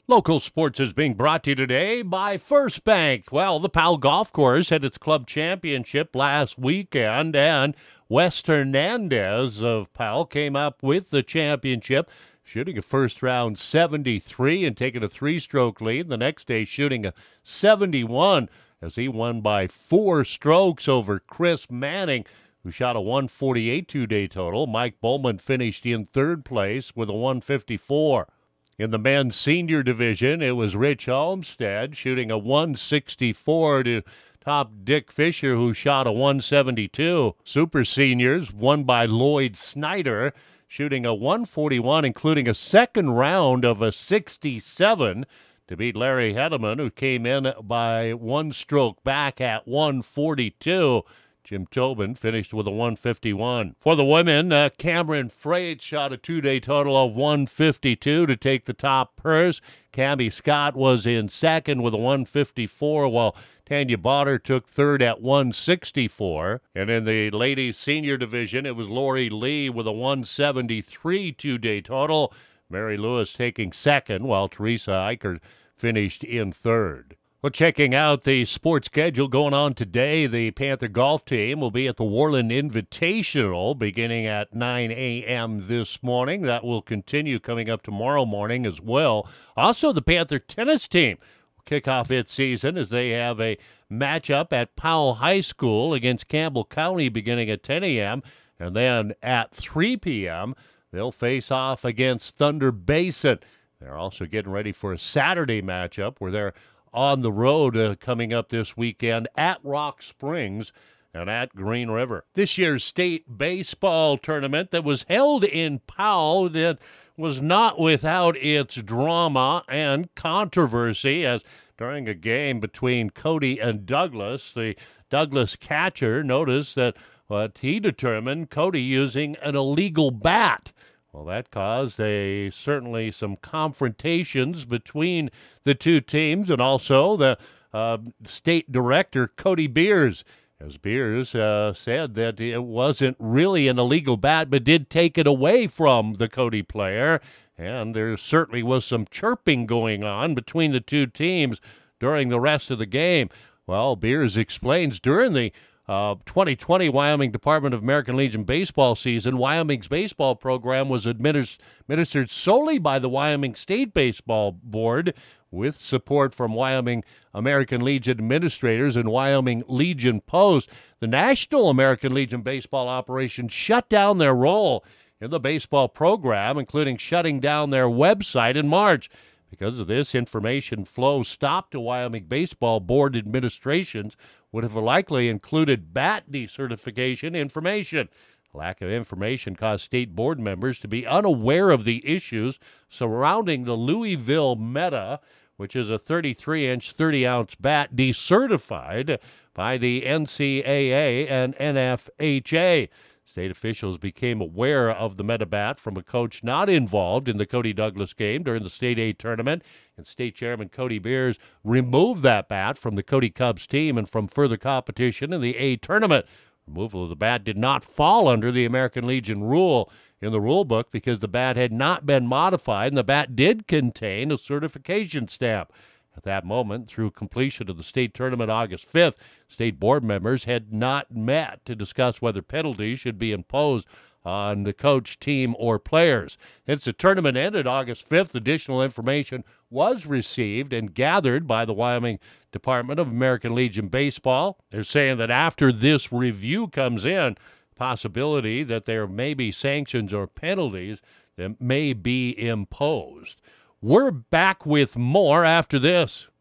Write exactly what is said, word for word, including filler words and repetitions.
Local sports is being brought to you today by First Bank. Well, the Powell Golf Course had its club championship last weekend, and Wes Hernandez of Powell came up with the championship, shooting a first-round seventy-three and taking a three-stroke lead. The next day, shooting a seventy-one as he won by four strokes over Chris Manning, who shot a one forty-eight two-day total. Mike Bowman finished in third place with a one fifty-four. In the men's senior division, it was Rich Olmstead shooting a one sixty-four to top Dick Fisher, who shot a one seventy-two. Super seniors won by Lloyd Snyder, shooting a one forty-one, including a second round of a sixty-seven to beat Larry Hedeman, who came in by one stroke back at one forty-two. Jim Tobin finished with a one fifty-one. For the women, uh, Cameron Freight shot a two-day total of one fifty-two to take the top purse. Cammie Scott was in second with a one fifty-four, while Tanya Botter took third at one sixty-four. And in the ladies' senior division, it was Lori Lee with a one seventy-three two-day total. Mary Lewis taking second, while Teresa Eicher finished in third. Well, checking out the sports schedule going on today, the Panther golf team will be at the Worland Invitational beginning at nine a.m. this morning. That will continue coming up tomorrow morning as well. Also, the Panther tennis team will kick off its season as they have a matchup at Powell High School against Campbell County beginning at ten a.m. And then at three p.m., they'll face off against Thunder Basin. They're also getting ready for a Saturday matchup where they're on the road uh, coming up this weekend at Rock Springs and at Green River. This year's state baseball tournament that was held in Powell that was not without its drama and controversy, as during a game between Cody and Douglas, the Douglas catcher noticed that what he determined Cody using an illegal bat. Well, that caused a certainly some confrontations between the two teams, and also the uh, state director, Cody Beers, as Beers uh, said that it wasn't really an illegal bat, but did take it away from the Cody player, and there certainly was some chirping going on between the two teams during the rest of the game. Well, Beers explains during the Uh, twenty twenty Wyoming Department of American Legion baseball season, Wyoming's baseball program was administ- administered solely by the Wyoming State Baseball Board with support from Wyoming American Legion administrators and Wyoming Legion Post. The National American Legion baseball operation shut down their role in the baseball program, including shutting down their website in March. Because of this, information flow stopped to Wyoming Baseball Board administrations would have likely included bat decertification information. Lack of information caused state board members to be unaware of the issues surrounding the Louisville Meta, which is a thirty-three inch, thirty ounce bat decertified by the N C A A and N F H A. State officials became aware of the Metabat from a coach not involved in the Cody Douglas game during the State A tournament, and State Chairman Cody Beers removed that bat from the Cody Cubs team and from further competition in the A tournament. Removal of the bat did not fall under the American Legion rule in the rule book because the bat had not been modified and the bat did contain a certification stamp. At that moment, through completion of the state tournament August fifth, state board members had not met to discuss whether penalties should be imposed on the coach, team, or players. Since the tournament ended August fifth, additional information was received and gathered by the Wyoming Department of American Legion Baseball. They're saying that after this review comes in, possibility that there may be sanctions or penalties that may be imposed. We're back with more after this.